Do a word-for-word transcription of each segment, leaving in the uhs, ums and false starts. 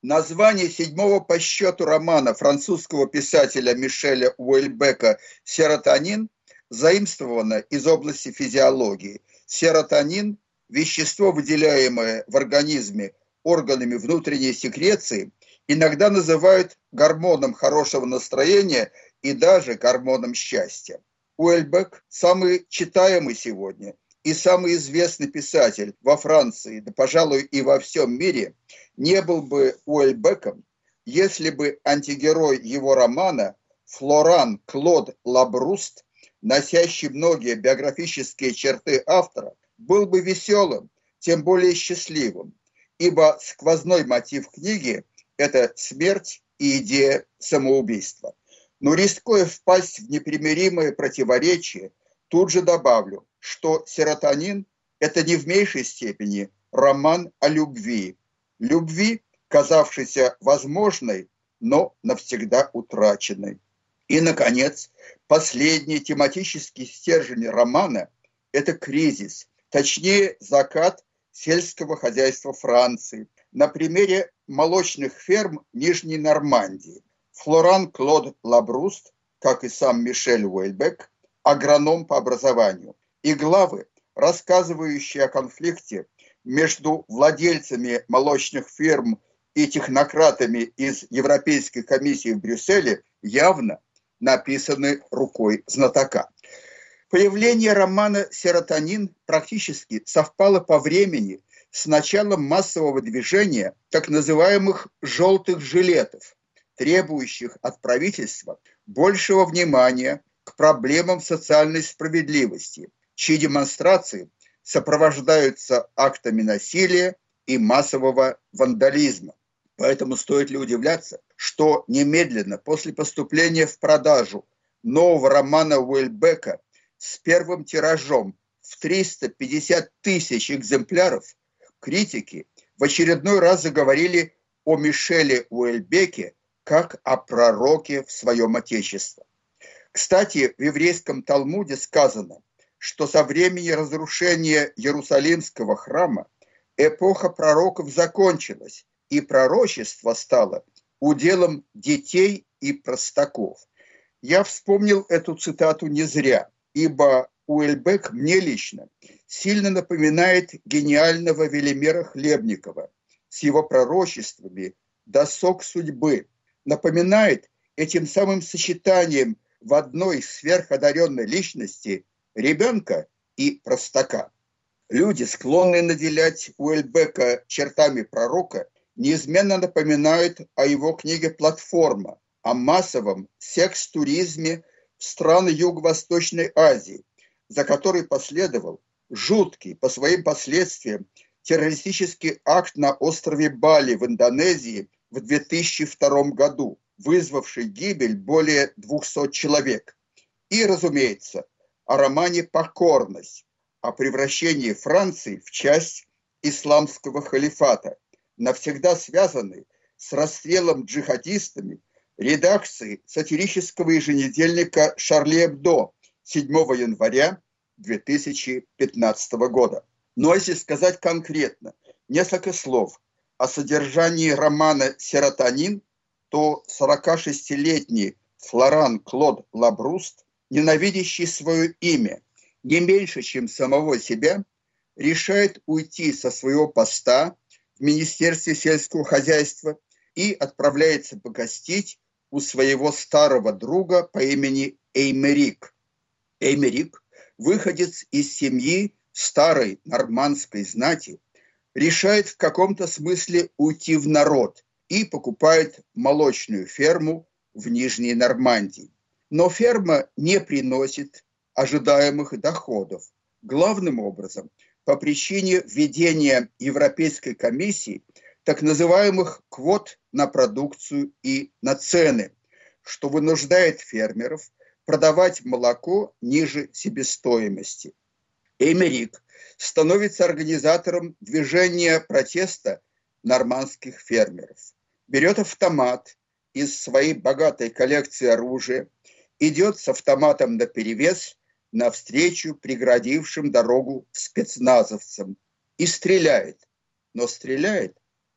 Название седьмого по счету романа французского писателя Мишеля Уэльбека «Серотонин» заимствовано из области физиологии. Серотонин – вещество, выделяемое в организме органами внутренней секреции, иногда называют гормоном хорошего настроения и даже гормоном счастья. Уэльбек – самый читаемый сегодня и самый известный писатель во Франции, да, пожалуй, и во всем мире, не был бы Уэльбеком, если бы антигерой его романа Флоран Клод Лабруст, носящий многие биографические черты автора, был бы веселым, тем более счастливым, ибо сквозной мотив книги – это смерть и идея самоубийства. Но, рискуя впасть в непримиримое противоречие, тут же добавлю, что «Серотонин» – это не в меньшей степени роман о любви. Любви, казавшейся возможной, но навсегда утраченной. И, наконец, последний тематический стержень романа – это кризис, точнее, закат сельского хозяйства Франции на примере молочных ферм Нижней Нормандии. Флоран Клод Лабруст, как и сам Мишель Уэльбек, агроном по образованию, и главы, рассказывающие о конфликте между владельцами молочных ферм и технократами из Европейской комиссии в Брюсселе, явно написаны рукой знатока. Появление романа «Серотонин» практически совпало по времени с началом массового движения так называемых «желтых жилетов», требующих от правительства большего внимания к проблемам социальной справедливости, чьи демонстрации сопровождаются актами насилия и массового вандализма. Поэтому стоит ли удивляться, что немедленно после поступления в продажу нового романа Уэльбека с первым тиражом в триста пятьдесят тысяч экземпляров критики в очередной раз заговорили о Мишеле Уэльбеке как о пророке в своем отечестве. Кстати, в еврейском Талмуде сказано, что со времени разрушения Иерусалимского храма эпоха пророков закончилась, и пророчество стало уделом детей и простаков. Я вспомнил эту цитату не зря, ибо Уэльбек мне лично сильно напоминает гениального Велимира Хлебникова с его пророчествами «Досок судьбы», напоминает этим самым сочетанием в одной сверходаренной личности ребенка и простака. Люди, склонные наделять Уэльбека чертами пророка, неизменно напоминают о его книге «Платформа», о массовом секс-туризме в страны Юго-Восточной Азии, за который последовал жуткий по своим последствиям террористический акт на острове Бали в Индонезии в две тысячи втором году, вызвавший гибель более двухсот человек. И, разумеется, о романе «Покорность», о превращении Франции в часть исламского халифата, навсегда связанный с расстрелом джихадистами редакции сатирического еженедельника «Шарли Эбдо» седьмого января две тысячи пятнадцатого года. Но если сказать конкретно несколько слов о содержании романа «Серотонин», то сорокашестилетний Флоран Клод Лабруст, ненавидящий свое имя не меньше, чем самого себя, решает уйти со своего поста в Министерстве сельского хозяйства и отправляется погостить у своего старого друга по имени Эймерик. Эймерик, выходец из семьи старой нормандской знати, решает в каком-то смысле уйти в народ и покупает молочную ферму в Нижней Нормандии. Но ферма не приносит ожидаемых доходов. Главным образом, по причине введения Европейской комиссии так называемых квот на продукцию и на цены, что вынуждает фермеров продавать молоко ниже себестоимости. Эймерик становится организатором движения протеста нормандских фермеров. Берет автомат из своей богатой коллекции оружия, идет с автоматом наперевес навстречу преградившим дорогу спецназовцам и стреляет. Но стреляет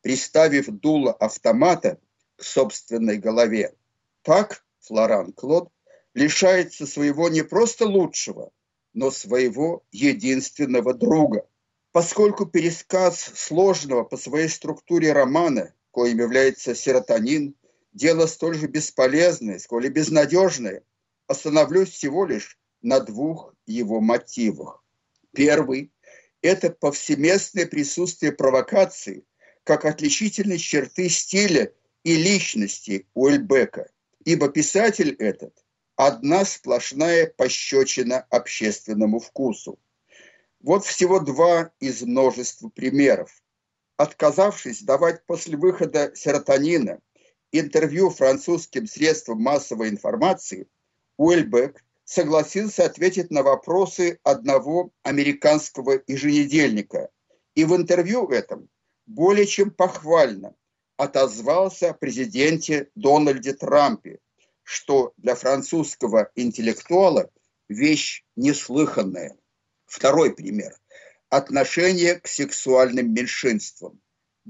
приставив дуло автомата к собственной голове. Так Флоран Клод лишается своего не просто лучшего, но своего единственного друга. Поскольку пересказ сложного по своей структуре романа, коим является «Серотонин», дело столь же бесполезное, сколь и безнадежное, остановлюсь всего лишь на двух его мотивах. Первый – это повсеместное присутствие провокации как отличительной черты стиля и личности Уэльбека, ибо писатель этот – одна сплошная пощечина общественному вкусу. Вот всего два из множества примеров. Отказавшись давать после выхода «Серотонина» интервью французским средствам массовой информации, Уэльбек согласился ответить на вопросы одного американского еженедельника и в интервью этом более чем похвально отозвался о президенте Дональде Трампе, что для французского интеллектуала вещь неслыханная. Второй пример – отношение к сексуальным меньшинствам.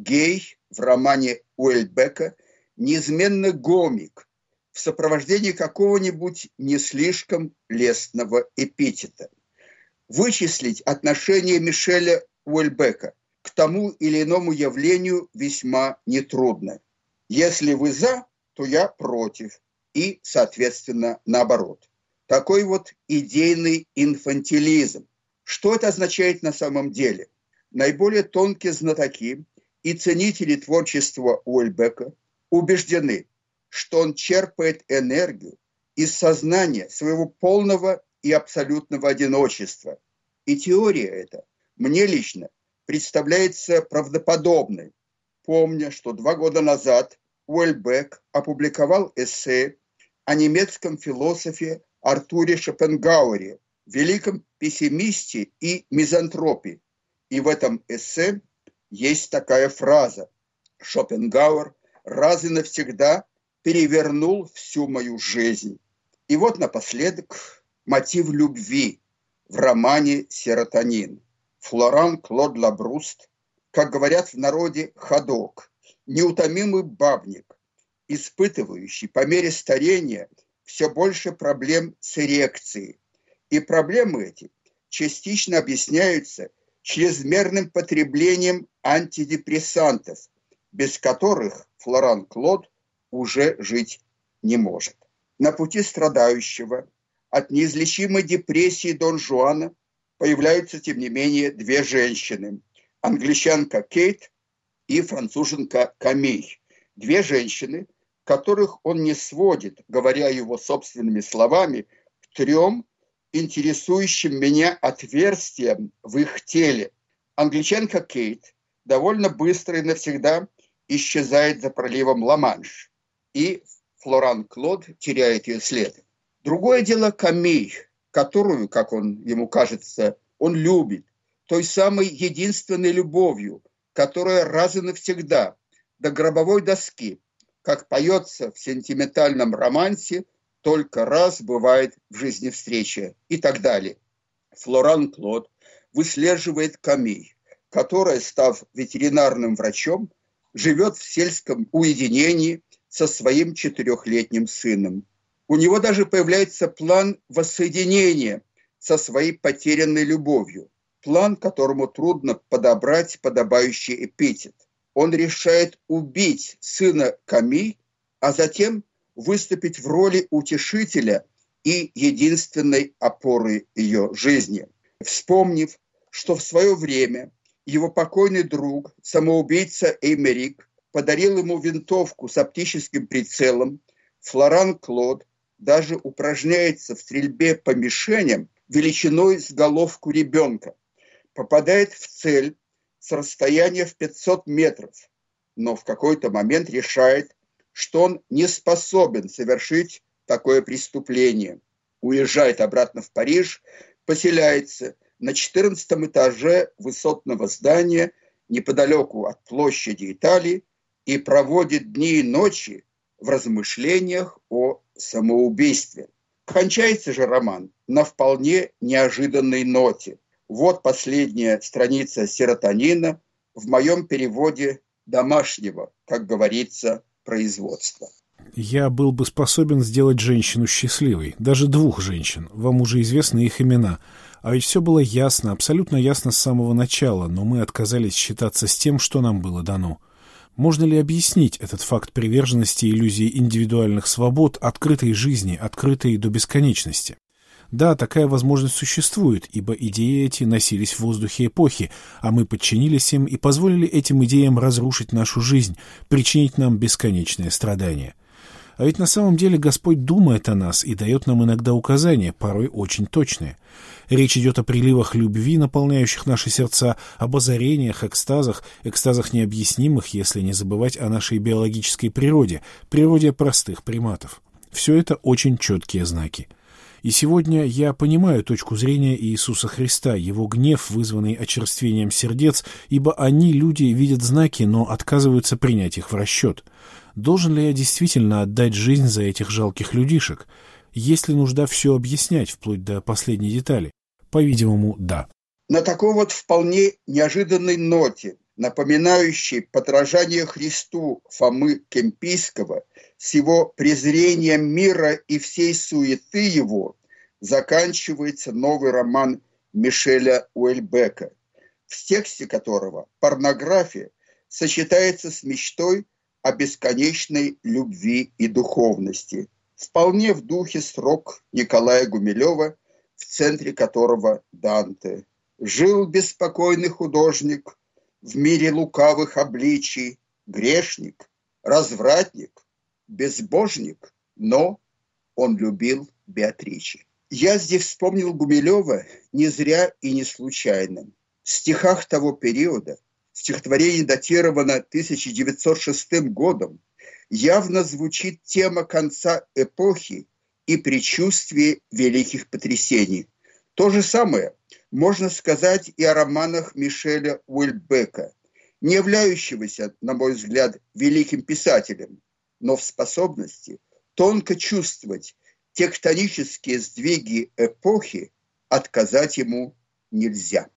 Гей в романе Уэльбека неизменно гомик в сопровождении какого-нибудь не слишком лестного эпитета. Вычислить отношение Мишеля Уэльбека к тому или иному явлению весьма нетрудно. Если вы за, то я против, и, соответственно, наоборот. Такой вот идейный инфантилизм. Что это означает на самом деле? Наиболее тонкие знатоки и ценители творчества Уэльбека убеждены, что он черпает энергию из сознания своего полного и абсолютного одиночества. И теория эта мне лично представляется правдоподобной, помня, что два года назад Уэльбек опубликовал эссе о немецком философе Артуре Шопенгауэре, великом пессимисте и мизантропе. И в этом эссе есть такая фраза: «Шопенгауэр раз и навсегда перевернул всю мою жизнь». И вот напоследок мотив любви в романе «Серотонин». Флоран Клод Лабруст, как говорят в народе, ходок, неутомимый бабник, испытывающий по мере старения все больше проблем с эрекцией. И проблемы эти частично объясняются чрезмерным потреблением антидепрессантов, без которых Флоран Клод уже жить не может. На пути страдающего от неизлечимой депрессии Дон Жуана появляются, тем не менее, две женщины – англичанка Кейт и француженка Камиль. Две женщины, которых он не сводит, говоря его собственными словами, к трем интересующим меня отверстиям в их теле. Англичанка Кейт довольно быстро и навсегда исчезает за проливом Ла-Манш, и Флоран Клод теряет ее след. Другое дело Камиль, которую, как он, ему кажется, он любит, той самой единственной любовью, которая раз и навсегда, до гробовой доски, как поется в сентиментальном романсе, только раз бывает в жизни встреча и так далее. Флоран Клод выслеживает Камиль, которая, став ветеринарным врачом, живет в сельском уединении со своим четырехлетним сыном. У него даже появляется план воссоединения со своей потерянной любовью, план, которому трудно подобрать подобающий эпитет. Он решает убить сына Камиль, а затем выступить в роли утешителя и единственной опоры ее жизни. Вспомнив, что в свое время его покойный друг, самоубийца Эймерик, подарил ему винтовку с оптическим прицелом, Флоран Клод даже упражняется в стрельбе по мишеням величиной с головку ребенка, попадает в цель с расстояния в пятьсот метров, но в какой-то момент решает, что он не способен совершить такое преступление. Уезжает обратно в Париж, поселяется на четырнадцатом этаже высотного здания неподалеку от площади Италии и проводит дни и ночи в размышлениях о самоубийстве. Кончается же роман на вполне неожиданной ноте. Вот последняя страница «Серотонина» в моем переводе домашнего, как говорится, производства. Я был бы способен сделать женщину счастливой, даже двух женщин, вам уже известны их имена. А ведь все было ясно, абсолютно ясно с самого начала, но мы отказались считаться с тем, что нам было дано. Можно ли объяснить этот факт приверженности иллюзии индивидуальных свобод, открытой жизни, открытой до бесконечности? Да, такая возможность существует, ибо идеи эти носились в воздухе эпохи, а мы подчинились им и позволили этим идеям разрушить нашу жизнь, причинить нам бесконечные страдания. А ведь на самом деле Господь думает о нас и дает нам иногда указания, порой очень точные. Речь идет о приливах любви, наполняющих наши сердца, об озарениях, экстазах, экстазах необъяснимых, если не забывать о нашей биологической природе, природе простых приматов. Все это очень четкие знаки. И сегодня я понимаю точку зрения Иисуса Христа, его гнев, вызванный очерствением сердец, ибо они, люди, видят знаки, но отказываются принять их в расчет. Должен ли я действительно отдать жизнь за этих жалких людишек? Есть ли нужда все объяснять, вплоть до последней детали? По-видимому, да. На такой вот вполне неожиданной ноте, напоминающей подражание Христу Фомы Кемпийского, с его презрением мира и всей суеты его, заканчивается новый роман Мишеля Уэльбека, в тексте которого порнография сочетается с мечтой о бесконечной любви и духовности, вполне в духе строк Николая Гумилева, в центре которого Данте. Жил беспокойный художник в мире лукавых обличий, грешник, развратник, безбожник, но он любил Беатриче. Я здесь вспомнил Гумилева не зря и не случайно. В стихах того периода, стихотворение датировано тысяча девятьсот шестым годом, явно звучит тема конца эпохи и предчувствие великих потрясений. То же самое можно сказать и о романах Мишеля Уэльбека, не являющегося, на мой взгляд, великим писателем, но в способности тонко чувствовать тектонические сдвиги эпохи отказать ему нельзя.